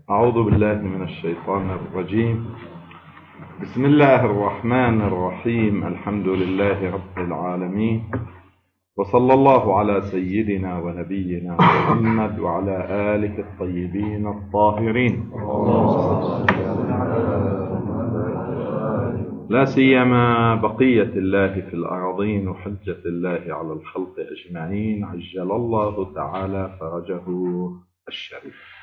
أعوذ بالله من الشيطان الرجيم. بسم الله الرحمن الرحيم. الحمد لله رب العالمين، وصلى الله على سيدنا ونبينا محمد وعلى آله الطيبين الطاهرين، لا سيما بقية الله في الأراضين وحجة الله على الخلق أجمعين، عجل الله تعالى فرجه الشريف.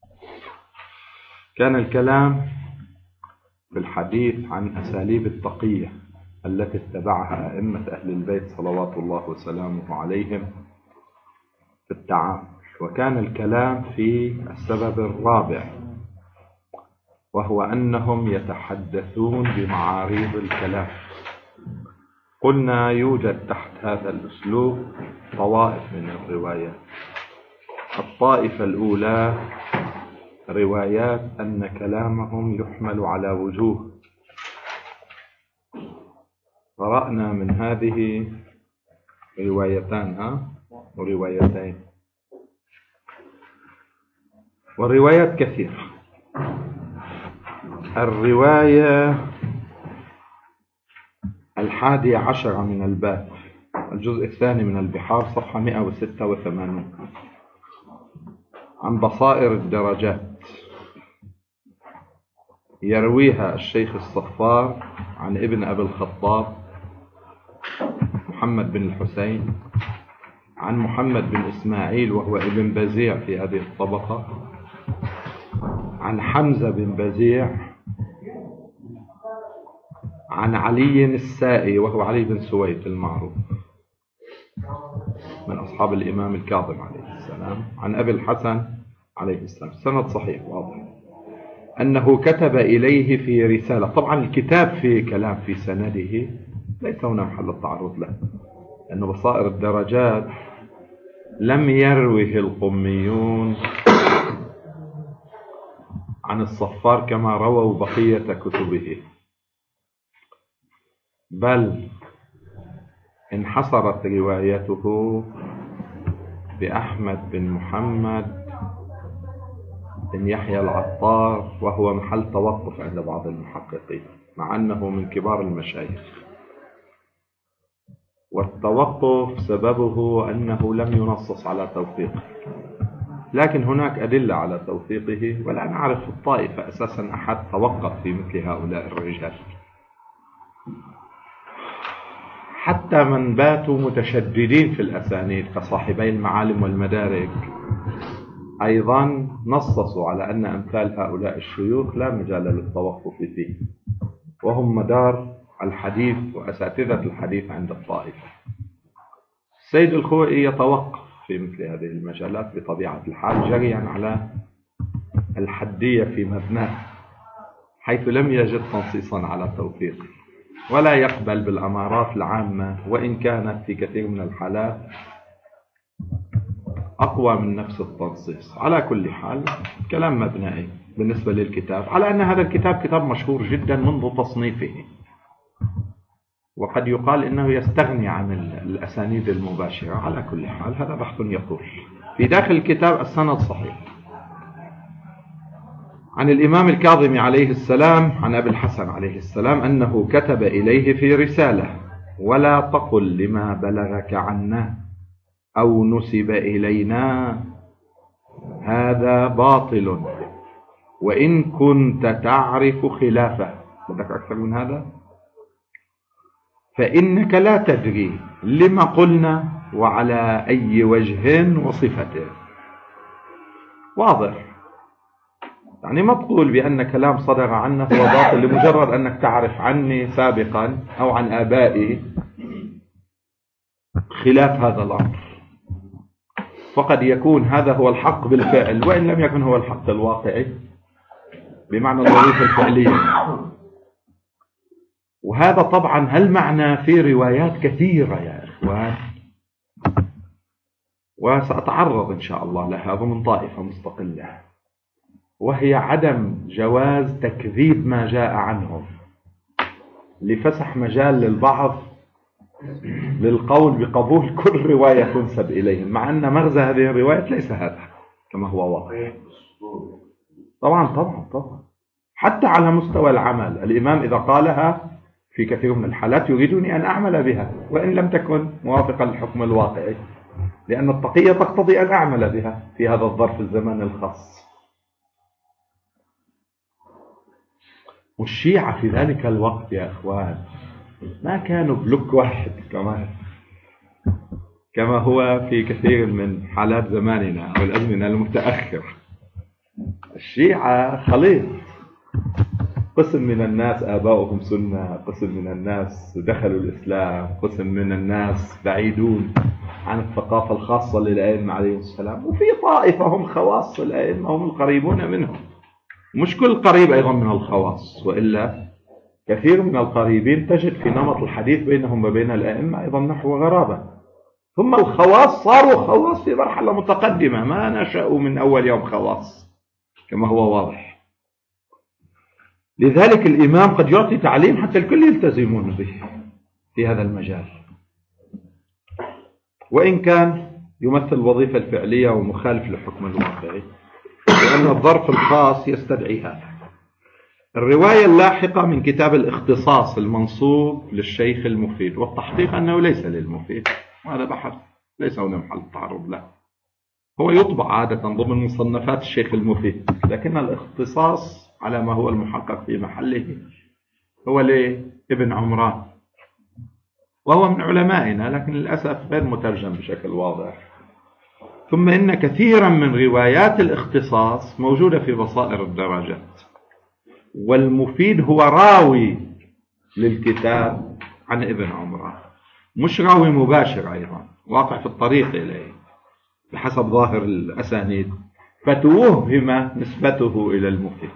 كان الكلام بالحديث عن أساليب التقية التي اتبعها أئمة أهل البيت صلوات الله وسلامه عليهم في التعامل، وكان الكلام في السبب الرابع، وهو أنهم يتحدثون بمعاريض الكلام. قلنا يوجد تحت هذا الأسلوب طوائف من الروايات. الطائفة الأولى روايات أن كلامهم يحمل على وجوه، قرأنا من هذه روايتان وروايتين والروايات كثيرة. الرواية 11 من الباب، الجزء الثاني من البحار، صفحة 186، عن بصائر الدرجات، يرويها الشيخ الصفار عن ابن أبي الخطاب محمد بن الحسين، عن محمد بن إسماعيل وهو ابن بزيع في هذه الطبقة، عن حمزة بن بزيع، عن علي السائي وهو علي بن سويد المعروف من أصحاب الإمام الكاظم عليه السلام، عن أبي الحسن عليه السلام. سند صحيح واضح أنه كتب إليه في رسالة. طبعا الكتاب في كلام في سنده، ليس هنا محل التعرض له، أن بصائر الدرجات لم يروه القميون عن الصفار كما رووا بقية كتبه، بل انحصرت روايته بأحمد بن محمد بن يحيى العطار، وهو محل توقف عند بعض المحققين مع أنه من كبار المشايخ. والتوقف سببه أنه لم ينصص على توثيقه، لكن هناك أدلة على توثيقه، ولا نعرف في الطائفة أساسا أحد توقف في مثل هؤلاء الرجال، حتى من باتوا متشددين في الأسانيد كصاحبي المعالم والمدارك أيضا نصصوا على أن أمثال هؤلاء الشيوخ لا مجال للتوقف فيه، وهم مدار الحديث وأساتذة الحديث عند الطائفة. السيد الخوئي يتوقف في مثل هذه المجالات بطبيعة الحال، جريا على الحدية في مبناه، حيث لم يجد تنصيصا على توثيقه، ولا يقبل بالأمارات العامة، وإن كانت في كثير من الحالات أقوى من نفس التنصيص. على كل حال كلام مبنائي بالنسبة للكتاب، على أن هذا الكتاب كتاب مشهور جدا منذ تصنيفه، وقد يقال إنه يستغني عن الأسانيد المباشرة. على كل حال هذا بحث يطول. في داخل الكتاب السند صحيح عن الإمام الكاظم عليه السلام عن أبي الحسن عليه السلام أنه كتب إليه في رسالة: ولا تقل لما بلغك عنا أو نسب إلينا هذا باطل، وإن كنت تعرف خلافه. بدك أكثر من هذا؟ فإنك لا تدري لما قلنا وعلى أي وجه وصفته. واضح، يعني ما تقول بأن كلام صدر عنه هو باطل لمجرد أنك تعرف عني سابقا أو عن آبائي خلاف هذا الأمر، فقد يكون هذا هو الحق بالفعل، وإن لم يكن هو الحق الواقعي بمعنى الوظيفة الفعلية. وهذا طبعا هالمعنى في روايات كثيرة يا إخوان، وسأتعرض إن شاء الله لها ضمن طائفة مستقلة، وهي عدم جواز تكذيب ما جاء عنهم لفسح مجال للبعض للقول بقبول كل رواية تنسب إليهم، مع أن مغزى هذه الرواية ليس هذا كما هو واضح. طبعا حتى على مستوى العمل. الإمام إذا قالها في كثير من الحالات يريدني أن أعمل بها وإن لم تكن موافقة للحكم الواقعي، لأن التقية تقتضي أن أعمل بها في هذا الظرف الزماني الخاص. والشيعة في ذلك الوقت يا إخوان ما كانوا بلوك واحد كما هو في كثير من حالات زماننا أو الأزمنة المتأخرة. الشيعة خليط، قسم من الناس آباؤهم سنة، قسم من الناس دخلوا الإسلام، قسم من الناس بعيدون عن الثقافة الخاصة للأئمة عليهم السلام، وفي طائفة هم خواص الأئمة هم القريبون منهم. مش كل قريب أيضا من الخواص، وإلا كثير من القريبين تجد في نمط الحديث بينهم وبين الأئمة أيضا نحو غرابة. ثم الخواص صاروا خواص في مرحلة متقدمة، ما نشأوا من أول يوم خواص كما هو واضح. لذلك الإمام قد يعطي تعليم حتى الكل يلتزمون به في هذا المجال، وإن كان يمثل الوظيفة الفعلية ومخالف للحكم الواقعي، لأن الظرف الخاص يستدعي هذا. الرواية اللاحقة من كتاب الاختصاص المنصوب للشيخ المفيد، والتحقيق أنه ليس للمفيد، وهذا بحث ليس هنا محل التعرض له. هو يطبع عادة ضمن مصنفات الشيخ المفيد، لكن الاختصاص على ما هو المحقق في محله هو لابن عمران، وهو من علمائنا لكن للأسف غير مترجم بشكل واضح. ثم إن كثيرا من روايات الاختصاص موجودة في بصائر الدرجات، والمفيد هو راوي للكتاب عن ابن عمران، مش راوي مباشر، أيضا واقع في الطريق إليه بحسب ظاهر الأسانيد، فتوهم نسبته إلى المفيد.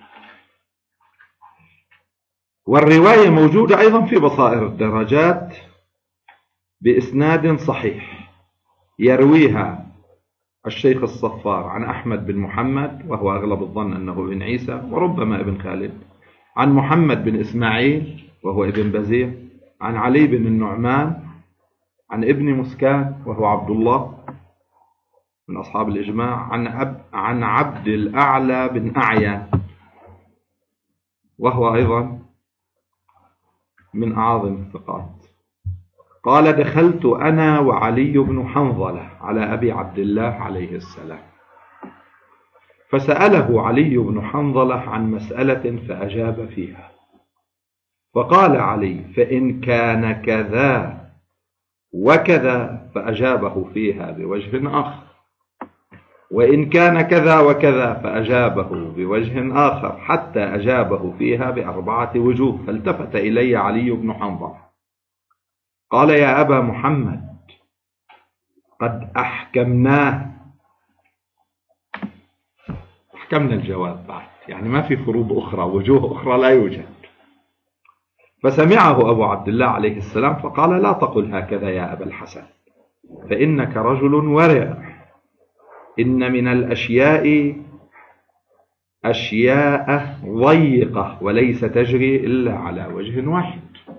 والرواية موجودة أيضا في بصائر الدرجات بإسناد صحيح، يرويها الشيخ الصفار عن أحمد بن محمد، وهو أغلب الظن أنه ابن عيسى وربما ابن خالد، عن محمد بن إسماعيل وهو ابن بزيع، عن علي بن النعمان، عن ابن مسكان وهو عبد الله من أصحاب الإجماع، عن عبد الأعلى بن أعيا وهو أيضا من أعظم الثقات. قال: دخلت أنا وعلي بن حنظلة على أبي عبد الله عليه السلام، فسأله علي بن حنظلة عن مسألة فأجاب فيها، فقال علي: فإن كان كذا وكذا، فأجابه فيها بوجه آخر، وإن كان كذا وكذا، فأجابه بوجه آخر، حتى أجابه فيها ب4 وجوه. فالتفت إلي علي بن حنظلة قال: يا أبا محمد، قد أحكمناه. أحكمنا الجواب بعد، يعني ما في فروض أخرى، وجوه أخرى لا يوجد. فسمعه أبو عبد الله عليه السلام فقال: لا تقل هكذا يا أبا الحسن، فإنك رجل ورع، إن من الأشياء أشياء ضيقة وليس تجري إلا على وجه واحد.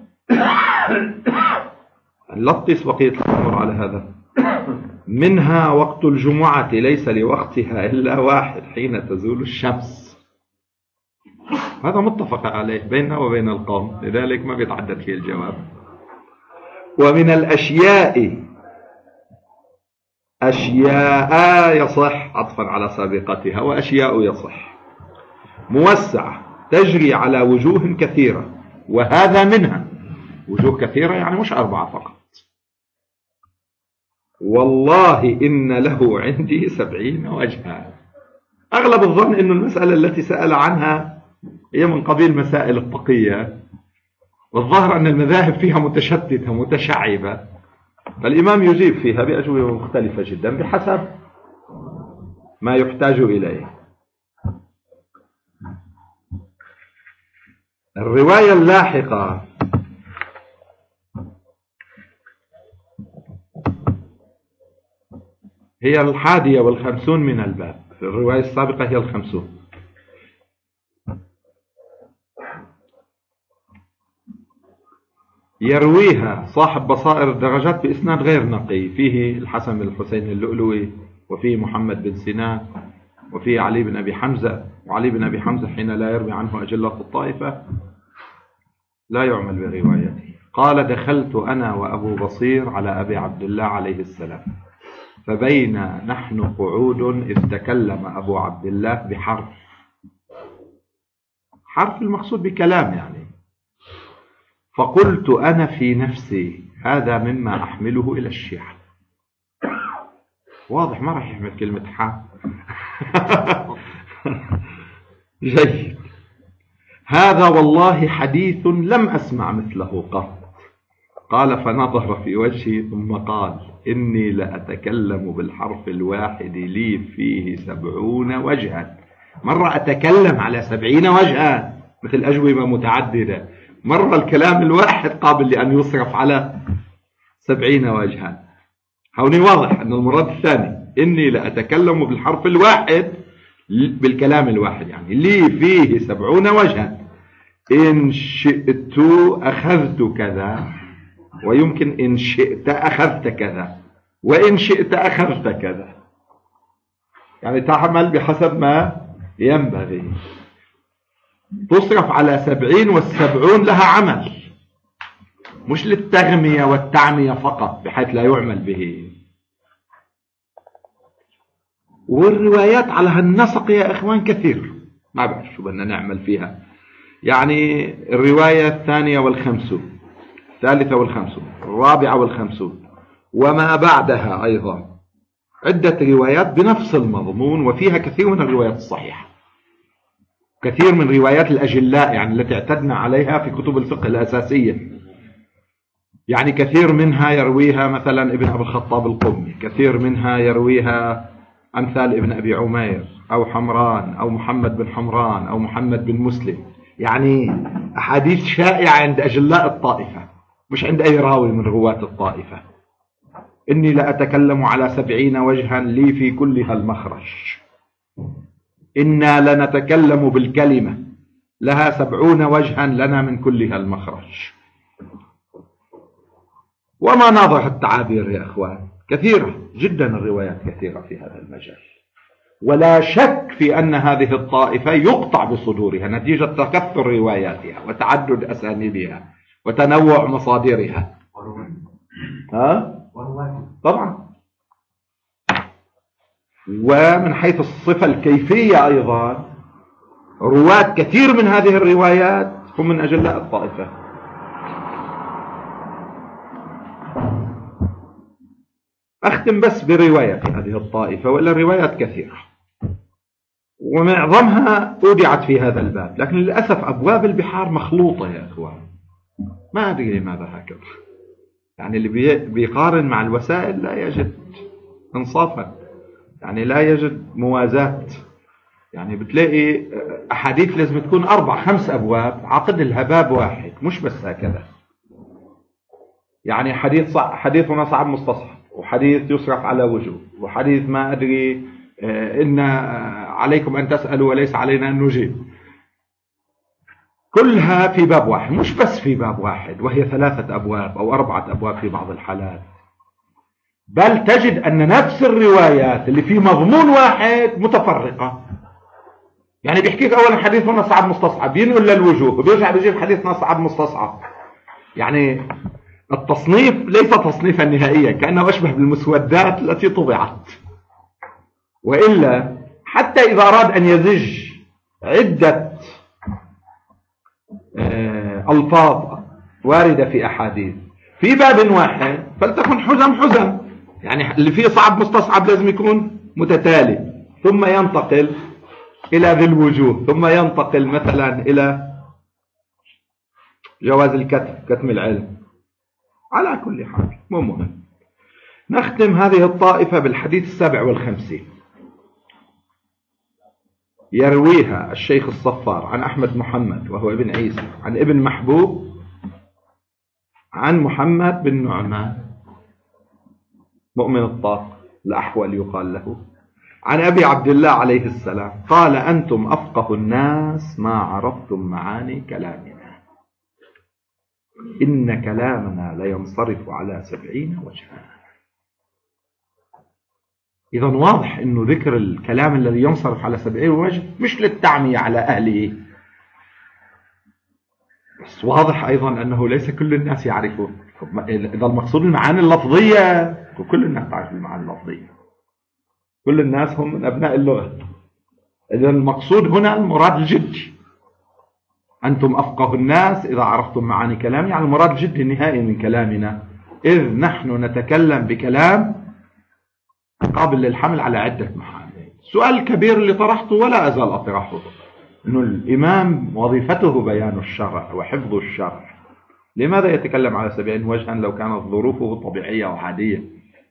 لطس بقية الأمور على هذا. منها وقت الجمعة ليس لوقتها إلا واحد، حين تزول الشمس. هذا متفق عليه بيننا وبين القوم، لذلك ما بيتعدد فيه الجواب. ومن الأشياء أشياء يصح عطفا على سابقتها، وأشياء يصح موسعة تجري على وجوه كثيرة، وهذا منها. وجوه كثيرة يعني مش 4 فقط. والله إن له عندي 70 وجها. أغلب الظن أن المسألة التي سأل عنها هي من قبيل مسائل التقية، والظاهر أن المذاهب فيها متشتتة متشعبة، فالإمام يجيب فيها بأجوبة مختلفة جدا بحسب ما يحتاج إليه. الرواية اللاحقة هي 51 من الباب، الرواية السابقة هي 50. يرويها صاحب بصائر الدرجات بإسناد غير نقي، فيه الحسن بن الحسين اللؤلؤي، وفيه محمد بن سنان، وفيه علي بن أبي حمزة، وعلي بن أبي حمزة حين لا يروي عنه أجلة الطائفة لا يعمل بروايته. قال: دخلت أنا وأبو بصير على أبي عبد الله عليه السلام، فبين نحن قعود إذ تكلم أبو عبد الله بحرف، حرف المقصود بكلام يعني، فقلت أنا في نفسي: هذا مما أحمله إلى الشيعة. واضح ما راح يحمل كلمة حا. جيد. هذا والله حديث لم أسمع مثله قط. قال: فنظر في وجهي ثم قال: إني لأتكلم بالحرف الواحد لي فيه 70 وجها. مرة أتكلم على 70 وجها مثل أجوبة متعددة، مرة الكلام الواحد قابل لأن يصرف على 70 وجها. هوني واضح أن المراد الثاني إني لأتكلم بالحرف الواحد، بالكلام الواحد يعني لي فيه 70 وجها. إن شئت أخذت كذا، ويمكن إن شئت أخذت كذا، وإن شئت أخذت كذا، يعني تعمل بحسب ما ينبغي. تصرف على 70، والسبعون لها عمل، مش للتغمية والتعمية فقط بحيث لا يعمل به. والروايات على هالنسق يا إخوان كثير، ما بعرف شو بدنا نعمل فيها. يعني الرواية 52 والخمسون، 54 والخمسون، وما بعدها أيضا عدة روايات بنفس المضمون، وفيها كثير من الروايات الصحيحة، كثير من روايات الأجلاء يعني التي اعتدنا عليها في كتب الفقه الأساسية. يعني كثير منها يرويها مثلا ابن أبي الخطاب القمي، كثير منها يرويها أمثال ابن أبي عمير أو حمران أو محمد بن حمران أو محمد بن مسلم، يعني أحاديث شائعة عند أجلاء الطائفة، مش عند أي راوي من رواة الطائفة. إني لأتكلم على 70 وجها لي في كلها المخرج. إنا لنتكلم بالكلمة لها 70 وجها لنا من كلها المخرج. وما ناظر التعابير يا أخوان كثيرة جدا، الروايات كثيرة في هذا المجال، ولا شك في أن هذه الطائفة يقطع بصدورها نتيجة تكثر رواياتها وتعدد أسانيدها وتنوع مصادرها. طبعا. ومن حيث الصفة الكيفية أيضا، رواة كثير من هذه الروايات هم من أجلاء الطائفة. أختم بس برواية هذه الطائفة، وإلا الروايات كثيرة ومعظمها أودعت في هذا الباب، لكن للأسف أبواب البحار مخلوطة يا أخوان، ما أدري لماذا هكذا. يعني اللي بيقارن مع الوسائل لا يجد انصافا، يعني لا يجد موازاة. يعني بتلاقي أحاديث لازم تكون 4-5 أبواب عقد لها باب واحد، مش بس هكذا. يعني حديثنا صعب مستصحب، وحديث يصرف على وجوه، وحديث ما أدري إن عليكم أن تسألوا وليس علينا أن نجيب، كلها في باب واحد، مش بس في باب واحد، وهي 3 أبواب أو 4 أبواب في بعض الحالات. بل تجد أن نفس الروايات اللي في مضمون واحد متفرقة. يعني بيحكيك أولا حديث هنا صعب مستصعب، ينقل للوجوه، وبيرجع بيجيب حديث صعب مستصعب. يعني التصنيف ليس تصنيفا نهائيا، كأنه أشبه بالمسودات التي طبعت. وإلا حتى إذا أراد أن يزج عدة ألفاظ واردة في أحاديث في باب واحد فلتكن حزم، يعني اللي فيه صعب مستصعب لازم يكون متتالي، ثم ينتقل إلى ذي الوجوه، ثم ينتقل مثلا إلى جواز كتم العلم. على كل حال مو مهم. نختم هذه الطائفة بالحديث 57، يرويها الشيخ الصفار عن أحمد محمد وهو ابن عيسى عن ابن محبوب عن محمد بن نعمان مؤمن الطاق الأحول يقال له، عن أبي عبد الله عليه السلام قال: أنتم أفقه الناس ما عرفتم معاني كلامنا، إن كلامنا لينصرف على 70 وجها. إذا واضح أنه ذكر الكلام الذي ينصرف على 70 وجه مش للتعمية على أهله، بس واضح أيضا أنه ليس كل الناس يعرفون. إذا المقصود المعاني اللفظية، وكل الناس تعرف المعاني اللفظية، كل الناس هم من أبناء اللغة. إذا المقصود هنا المراد الجدي، أنتم أفقه الناس إذا عرفتم معاني كلامي، يعني المراد الجدي النهائي من كلامنا، إذ نحن نتكلم بكلام قابل للحمل على عدة معاني. السؤال الكبير اللي طرحته ولا أزال أطرحه، أنه الإمام وظيفته بيان الشرع وحفظ الشرع، لماذا يتكلم على 70 وجها لو كانت ظروفه طبيعية وعادية؟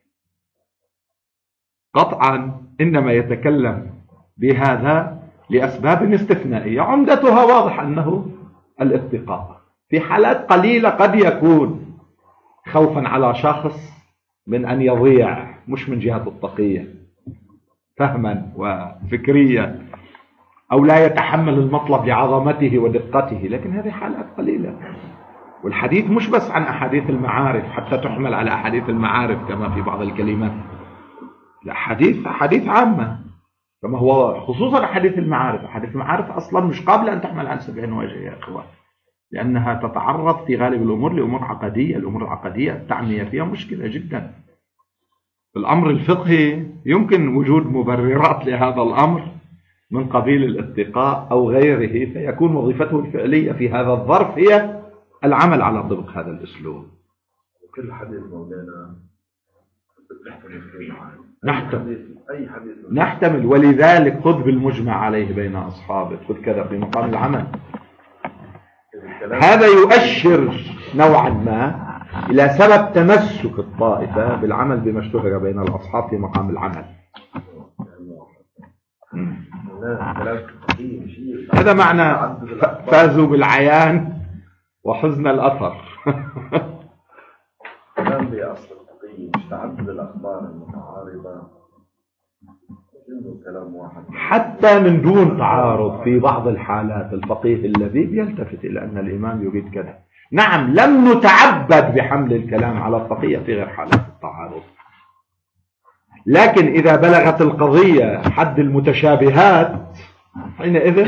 قطعا إنما يتكلم بهذا لأسباب استثنائية، عمدتها واضح أنه الاتقاء. في حالات قليلة قد يكون خوفا على شخص من أن يضيع، مش من جهة التقية فهما وفكريا، أو لا يتحمل المطلب لعظمته ودقته، لكن هذه حالات قليلة. والحديث مش بس عن أحاديث المعارف حتى تحمل على أحاديث المعارف كما في بعض الكلمات، الأحاديث أحاديث عامة كما هو، خصوصا أحاديث المعارف. أحاديث المعارف أصلا مش قابلة أن تحمل عن 70 وجه يا إخوان، لأنها تتعرض في غالب الأمور لأمور عقدية. الأمور العقدية التعمية فيها مشكلة جدا. الأمر الفقهي يمكن وجود مبررات لهذا الأمر من قبيل الاتقاء أو غيره، فيكون وظيفته الفعلية في هذا الظرف هي العمل على طبق هذا الأسلوب. وكل حديث مولانا نحتمل، ولذلك خذ بالمجمع عليه بين أصحابه، خذ كذا في مقام العمل. هذا يؤشر نوعا ما إلى سبب تمسك الطائفة بالعمل بما اشتهر بين الأصحاب في مقام العمل. هذا معنى فازوا بالعيان وحزن الأثر. كلام بأصل التقي مش تعدد الأخبار المتعارضة، إنه كلام واحد حتى من دون تعارض. في بعض الحالات الفقيه اللبيب يلتفت إلى أن الإمام يريد كذا. نعم، لم نتعبد بحمل الكلام على الفقيه في غير حالات التعارض، لكن إذا بلغت القضية حد المتشابهات حينئذ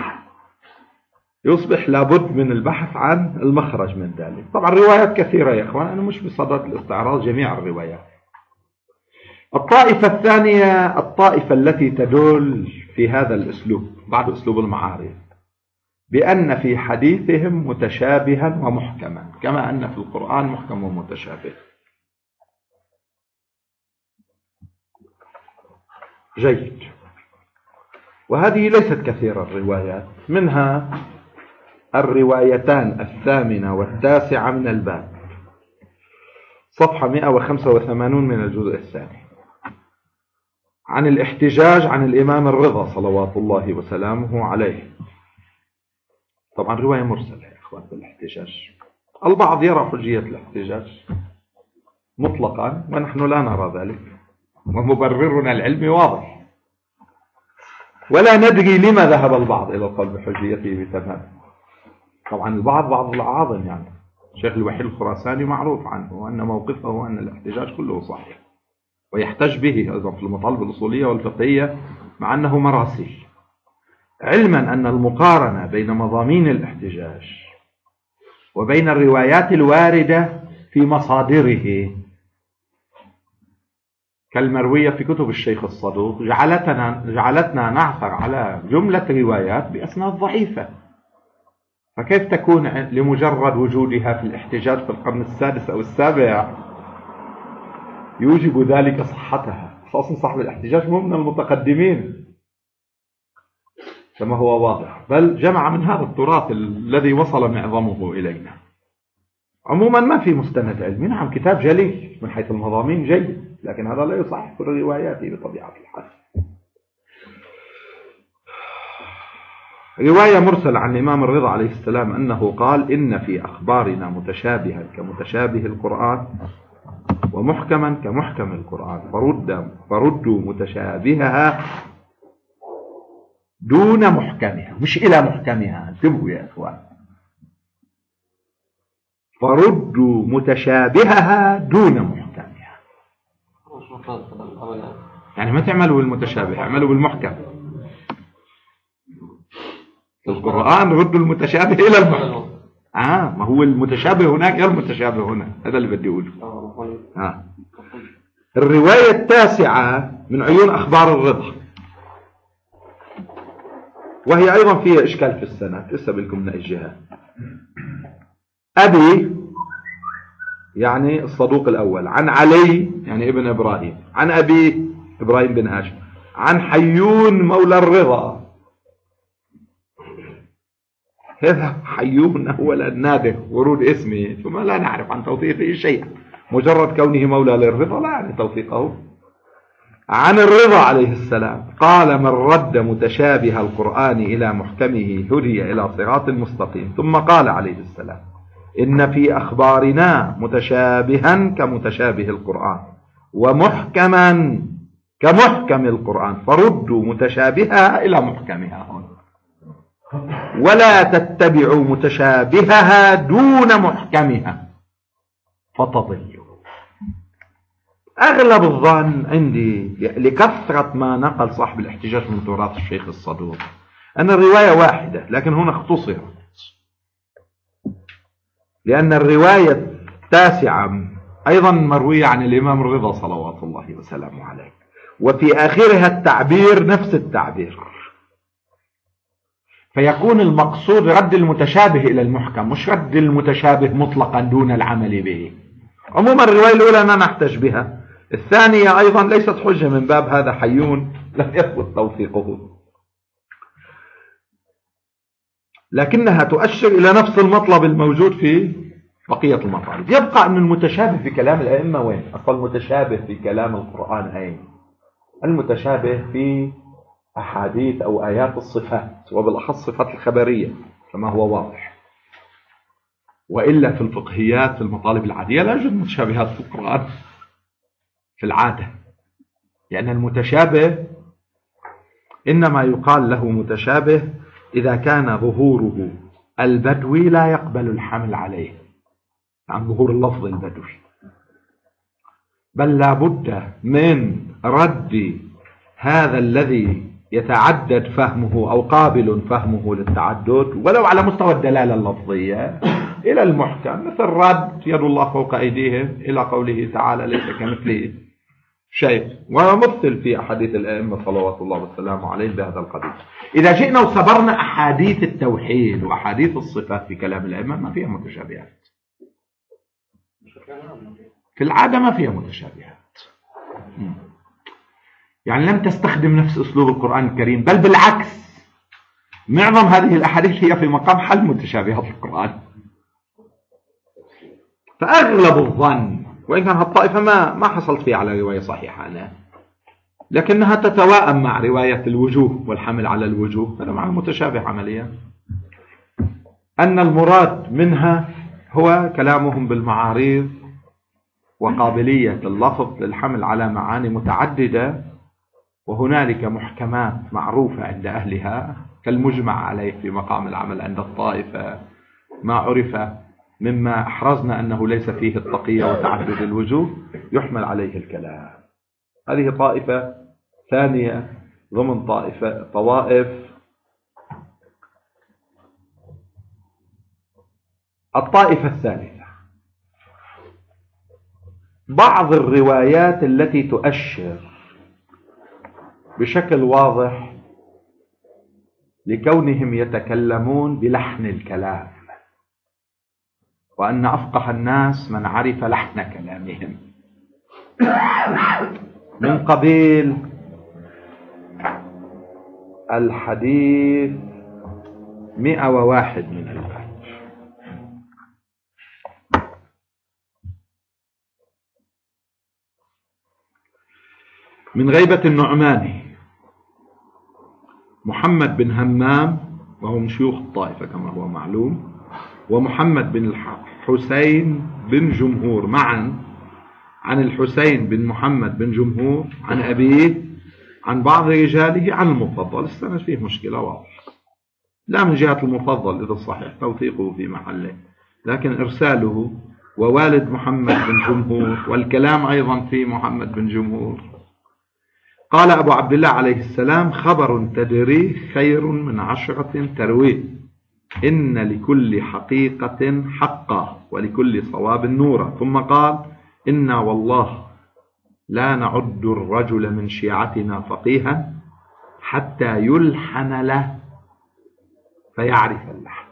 يصبح لابد من البحث عن المخرج من ذلك. طبعا روايات كثيرة يا إخوان، أنا مش بصدد الاستعراض جميع الروايات. الطائفة الثانية الطائفة التي تدل في هذا الأسلوب بعد أسلوب المعارف بأن في حديثهم متشابها ومحكما، كما أن في القرآن محكم ومتشابه. جيد. وهذه ليست كثيرة الروايات، منها الروايتان 8 و9 من الباب، صفحة 185 من الجزء الثاني، عن الاحتجاج عن الإمام الرضا صلوات الله وسلامه عليه. طبعا رواية مرسلة يا إخوان بالاحتجاج. البعض يرى حجية الاحتجاج مطلقا ونحن لا نرى ذلك، ومبررنا العلمي واضح، ولا ندري لما ذهب البعض إلى القول بحجيته بتمام. طبعا البعض بعض الأعاظم، يعني الشيخ الوحيد الخراساني معروف عنه وأن موقفه أن الاحتجاج كله صحيح، ويحتج به أيضا في المطالب الأصولية والفقهية مع أنه مراسيل، علما أن المقارنة بين مضامين الاحتجاج وبين الروايات الواردة في مصادره كالمروية في كتب الشيخ الصدوق جعلتنا نعثر على جملة روايات بأسناد ضعيفة، فكيف تكون لمجرد وجودها في الاحتجاج في القرن السادس أو السابع يوجب ذلك صحتها؟ خاصة صاحب الاحتجاج مو من المتقدمين كما هو واضح، بل جمع من هذا التراث الذي وصل معظمه إلينا. عموما ما في مستند علمي، نعم كتاب جليل من حيث المضامين جيد، لكن هذا لا يصحح كل رواياته بطبيعة الحال. رواية مرسلة عن الإمام الرضا عليه السلام أنه قال: إن في أخبارنا متشابها كمتشابه القرآن ومحكما كمحكم القرآن، فردوا متشابهها دون محكمها، مش إلى محكمها، انتبهوا يا إخوان، فردوا متشابهها دون محكمها. يعني ما تعملوا بالمتشابه، اعملوا بالمحكم. القرآن ردوا المتشابه إلى المحكم. ما هو المتشابه هناك غير المتشابه هنا، هذا اللي بدي أقوله. الرواية التاسعة من عيون أخبار الرضا، وهي أيضا فيها إشكال في السنة، لسه بدكم من الجهة. أبي يعني الصدوق الأول، عن علي يعني ابن إبراهيم، عن أبي إبراهيم بن هاشم، عن حيون مولى الرضا. هذا حيون أولا نادر ورود اسمه، ثم لا نعرف عن توثيقه شيئا، مجرد كونه مولى للرضا لا يعني توثيقه. عن الرضا عليه السلام قال: من رد متشابه القرآن إلى محكمه هدي إلى صراط مستقيم. ثم قال عليه السلام: إن في أخبارنا متشابها كمتشابه القرآن، ومحكما كمحكم القرآن، فردوا متشابهها إلى محكمها هون، ولا تتبعوا متشابهها دون محكمها فتضلوا. أغلب الظن عندي لكثرة ما نقل صاحب الاحتجاج من تراث الشيخ الصدوق أن الرواية واحدة، لكن هنا اختصرت، لأن الرواية التاسعة أيضا مروية عن الإمام الرضا صلوات الله وسلامه عليه، وفي آخرها التعبير نفس التعبير، فيكون المقصود رد المتشابه إلى المحكم، مش رد المتشابه مطلقا دون العمل به. عموما الرواية الأولى ما نحتج بها، الثانية أيضا ليست حجة من باب هذا حيون لم يثبت توثيقه، لكنها تؤشر إلى نفس المطلب الموجود في بقية المطالب. يبقى أن المتشابه في كلام الأئمة وين؟ أقل متشابه في كلام القرآن أين؟ المتشابه في أحاديث أو آيات الصفات، وبالأخص الصفات الخبرية كما هو واضح، وإلا في الفقهيات في المطالب العادية لا يوجد متشابهات في القرآن في العادة، لأن المتشابه إنما يقال له متشابه إذا كان ظهوره البدوي لا يقبل الحمل عليه، عن ظهور اللفظ البدوي، بل لا بد من رد هذا الذي يتعدد فهمه أو قابل فهمه للتعدد ولو على مستوى الدلالة اللفظية إلى المحكم، مثل رد يد الله فوق أيديهم إلى قوله تعالى: ليس كمثله شيء، ومثل في أحاديث الأئمة صلوات الله والسلام عليه بهذا القبيل. إذا جئنا وصبرنا أحاديث التوحيد وأحاديث الصفات في كلام الأئمة ما فيها متشابهات، في العادة ما فيها متشابهات، يعني لم تستخدم نفس أسلوب القرآن الكريم، بل بالعكس معظم هذه الأحاديث هي في مقام حل متشابهات القرآن. فأغلب الظن، وإن كان هالطائفة ما حصلت فيها على رواية صحيحة أنا، لكنها تتواءم مع رواية الوجوه والحمل على الوجوه، هذا معنى متشابه عمليا، أن المراد منها هو كلامهم بالمعاريض وقابلية اللفظ للحمل على معاني متعددة، وهنالك محكمات معروفة عند أهلها كالمجمع عليه في مقام العمل عند الطائفة، ما عرف مما أحرزنا أنه ليس فيه التقية وتعدد الوجوه يحمل عليه الكلام. هذه طائفة ثانية ضمن طوائف الطائفة الثالثة، بعض الروايات التي تؤشر بشكل واضح لكونهم يتكلمون بلحن الكلام، وأن أفقه الناس من عرف لحن كلامهم، من قبيل الحديث 101 من الباب من غيبة النعماني محمد بن همام، وهو من شيوخ الطائفة كما هو معلوم، ومحمد بن الحسين بن جمهور معا، عن الحسين بن محمد بن جمهور عن أبيه عن بعض رجاله عن المفضل. السند فيه مشكلة واضح، لا من جهة المفضل إذا الصحيح توثيقه في محله، لكن إرساله ووالد محمد بن جمهور والكلام أيضا في محمد بن جمهور. قال أبو عبد الله عليه السلام: خبر تدريه خير من 10 ترويه، إن لكل حقيقة حقا ولكل صواب نورا. ثم قال: إنا والله لا نعد الرجل من شيعتنا فقيها حتى يلحن له فيعرف اللحن.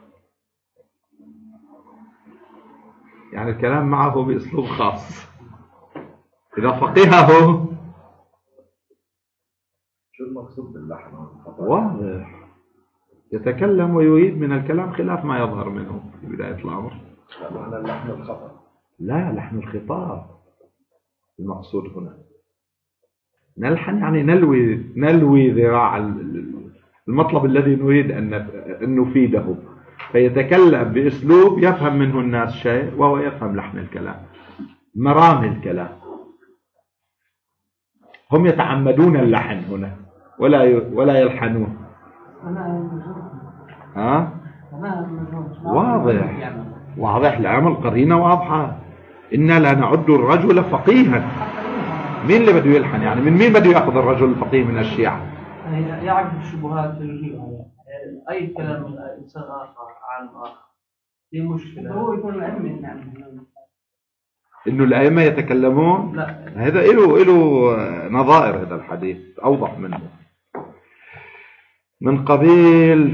يعني الكلام معه بأسلوب خاص. إذا فقهه شو المقصود باللحن؟ واضح، يتكلم ويريد من الكلام خلاف ما يظهر منه في بداية الأمر. لا معنى اللحن الخطأ، لا، لحن الخطاب المقصود هنا. نلحن يعني نلوي ذراع المطلب الذي نريد أن نفيده، فيتكلم بأسلوب يفهم منه الناس شيء وهو يفهم لحن الكلام، مرام الكلام. هم يتعمدون اللحن هنا ولا يلحنون. واضح العمل، قرينة واضحة. إنا لا نعد الرجل فقيها. مين اللي بده يلحن؟ يعني من مين بده يأخذ الرجل الفقيه؟ من الشيعة. يعرف الشبهات أي كلام من إنسان آخر عالم آخر، دي مشكلة. هو يكون الأئمة يعني إنه الأئمة يتكلمون؟ لا، هذا له نظائر. هذا الحديث أوضح منه، من قبيل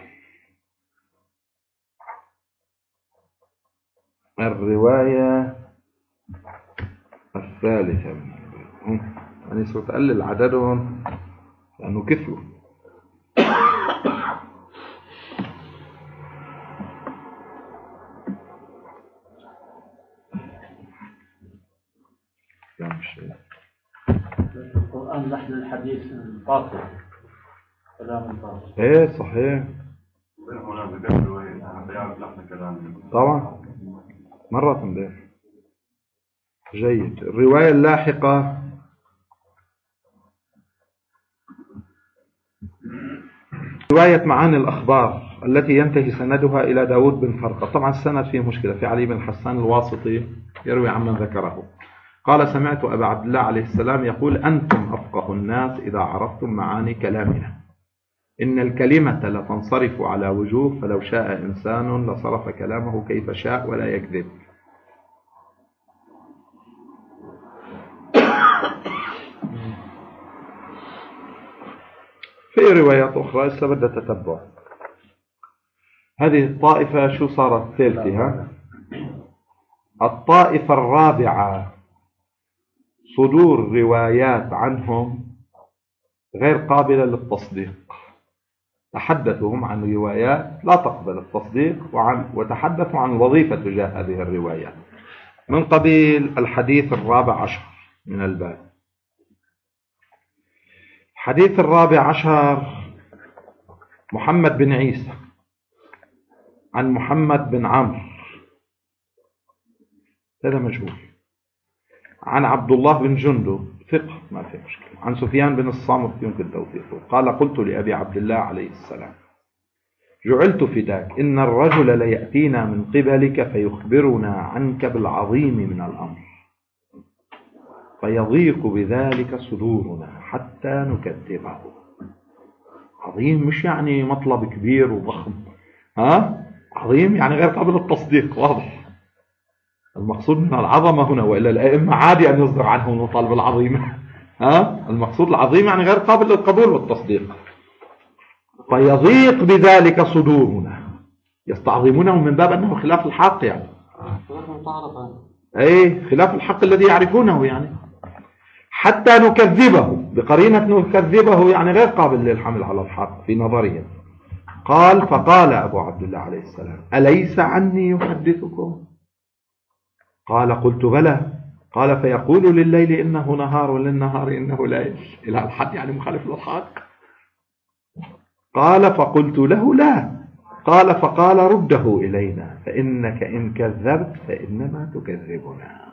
الرواية الثالثة. يعني سوف تقلل عددهم لأنه كثروا. القرآن لحن الحديث باطل، كلام الباطل. ايه صحيح طبعا، مرة تنبيه. جيد. الرواية اللاحقة رواية معاني الأخبار التي ينتهي سندها إلى داود بن فرقة. طبعا السند فيه مشكلة، في علي بن حسان الواسطي يروي عمن ذكره. قال: سمعت أبا عبد الله عليه السلام يقول: أنتم أفقه الناس إذا عرفتم معاني كلامنا، إن الكلمة لتنصرف على وجوه، فلو شاء إنسان لصرف كلامه كيف شاء ولا يكذب. في روايات أخرى استبد تتبع. هذه الطائفة شو صارت ثالثها؟ الطائفة الرابعة صدور روايات عنهم غير قابلة للتصديق. تحدثهم عن روايات لا تقبل التصديق وتحدثوا عن وظيفة تجاه هذه الروايات، من قبيل الحديث 14 من الباب. الحديث 14 محمد بن عيسى عن محمد بن عمرو، هذا مجهول، عن عبد الله بن جندب ثقة ما في مشكلة، عن سفيان بن الصامت يمكن توثيقه. قال: قلت لأبي عبد الله عليه السلام: جعلت فداك إن الرجل ليأتينا من قبلك فيخبرنا عنك بالعظيم من الأمر، فيضيق بذلك صدورنا حتى نكذبه. عظيم مش يعني مطلب كبير وضخم، عظيم يعني غير قابل للتصديق. واضح المقصود من العظمة هنا، وإلا الأئمة عادي أن يصدر عنهم المطالب العظيمة. المقصود العظيم يعني غير قابل للقبول والتصديق. فيضيق بذلك صدورنا، يستعظمونه من باب أنه خلاف الحق، يعني أي خلاف الحق الذي يعرفونه، يعني حتى نكذبه، بقرينة نكذبه يعني غير قابل للحمل على الحق في نظرهم. قال: فقال أبو عبد الله عليه السلام: أليس عني يحدثكم؟ قال: قلت بلى. قال: فيقول لليل إنه نهار وللنهار إنه ليل، إلى الحد يعني مخالف للحق. قال: فقلت له لا. قال: فقال: رده إلينا، فإنك إن كذبت فإنما تكذبنا.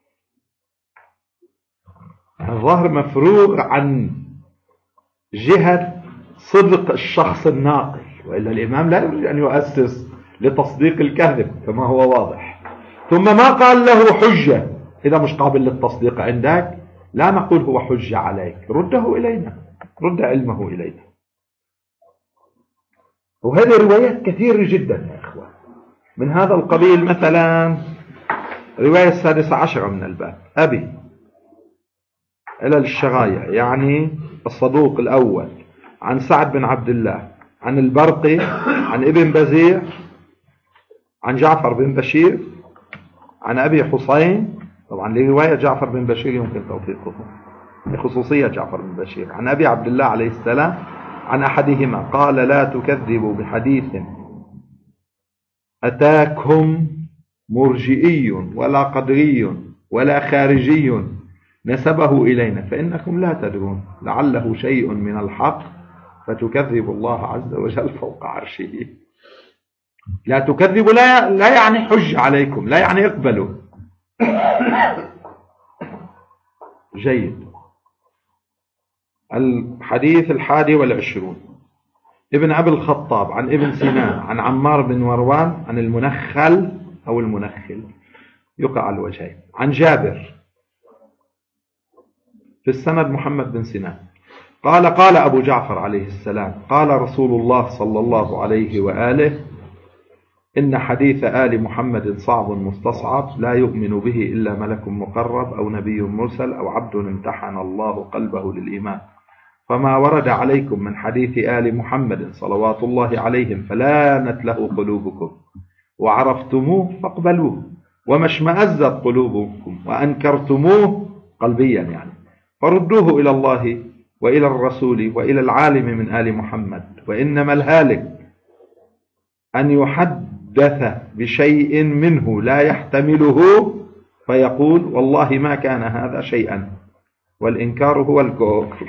الظاهر مفروغ عن جهة صدق الشخص الناقل، وإلا الإمام لا يريد أن يؤسس لتصديق الكذب كما هو واضح. ثم ما قال له حجة إذا مش قابل للتصديق عندك، لا نقول هو حجة عليك، رده إلينا، رد علمه إلينا. وهذه روايات كثيرة جدا يا إخوان من هذا القبيل. مثلا رواية 16 من الباب: أبي إلى الشغاية، يعني الصدوق الأول، عن سعد بن عبد الله، عن البرقي، عن ابن بزيع، عن جعفر بن بشير، عن أبي حسين. طبعا لرواية جعفر بن بشير يمكن توثيقه لخصوصية جعفر بن بشير. عن أبي عبد الله عليه السلام عن أحدهما قال: لا تكذبوا بحديث أتاكم مرجئي ولا قدري ولا خارجي نسبه إلينا، فإنكم لا تدرون لعله شيء من الحق فتكذب الله عز وجل فوق عرشه. لا تكذبوا لا يعني حج عليكم، لا يعني اقبلوا. جيد. الحديث 21: ابن أبي الخطاب عن ابن سينان عن عمار بن مروان عن المنخل أو المنخل يقع الوجهين عن جابر، في السند محمد بن سينان قال: قال أبو جعفر عليه السلام: قال رسول الله صلى الله عليه وآله: إن حديث آل محمد صعب مستصعب، لا يؤمن به إلا ملك مقرب أو نبي مرسل أو عبد امتحن الله قلبه للإيمان، فما ورد عليكم من حديث آل محمد صلوات الله عليهم فلانت له قلوبكم وعرفتموه فاقبلوه، وما اشمأزت قلوبكم وأنكرتموه قلبيا يعني فردوه إلى الله وإلى الرسول وإلى العالم من آل محمد. وإنما الهالك أن يحدث بشيء منه لا يحتمله فيقول والله ما كان هذا شيئا، والإنكار هو الكفر.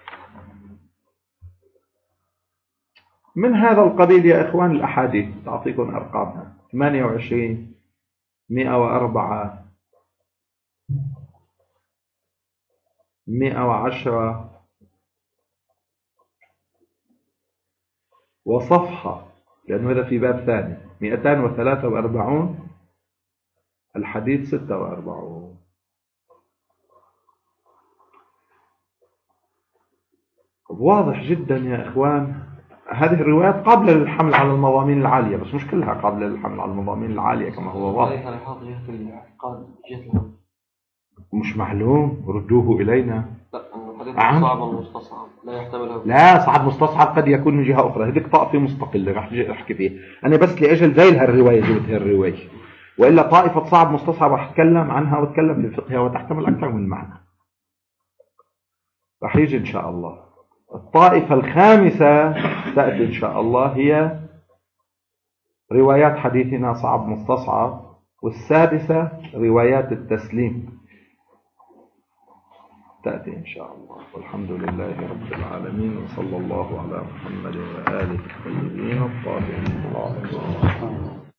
من هذا القبيل يا إخوان الأحاديث، تعطيكم أرقامها: 28، 104، 110، وصفحة، لأنه هذا في باب ثاني، 243، الحديث 46. واضح جدا يا إخوان هذه الروايات قابلة للحمل على المضامين العالية، بس مش كلها قابلة للحمل على المضامين العالية كما هو واضح. مش معلوم، ردوه إلينا. صعب مستصعب لا يحتمله. لا، صعب مستصعب قد يكون من جهة أخرى، هذيك طائفة مستقلة راح أحكي فيها أنا، بس لأجل ذيل هالرواية جبت هالرواية، وإلا طائفة صعب مستصعب راح أتكلم عنها وأتكلم في فقهها وتحتمل أكثر من معنى، راح يجي إن شاء الله. الطائفة الخامسة تأتي إن شاء الله، هي روايات حديثنا صعب مستصعب، والسادسة روايات التسليم تأتي إن شاء الله. والحمد لله رب العالمين، وصلى الله على محمد وآله الطيبين الطاهرين.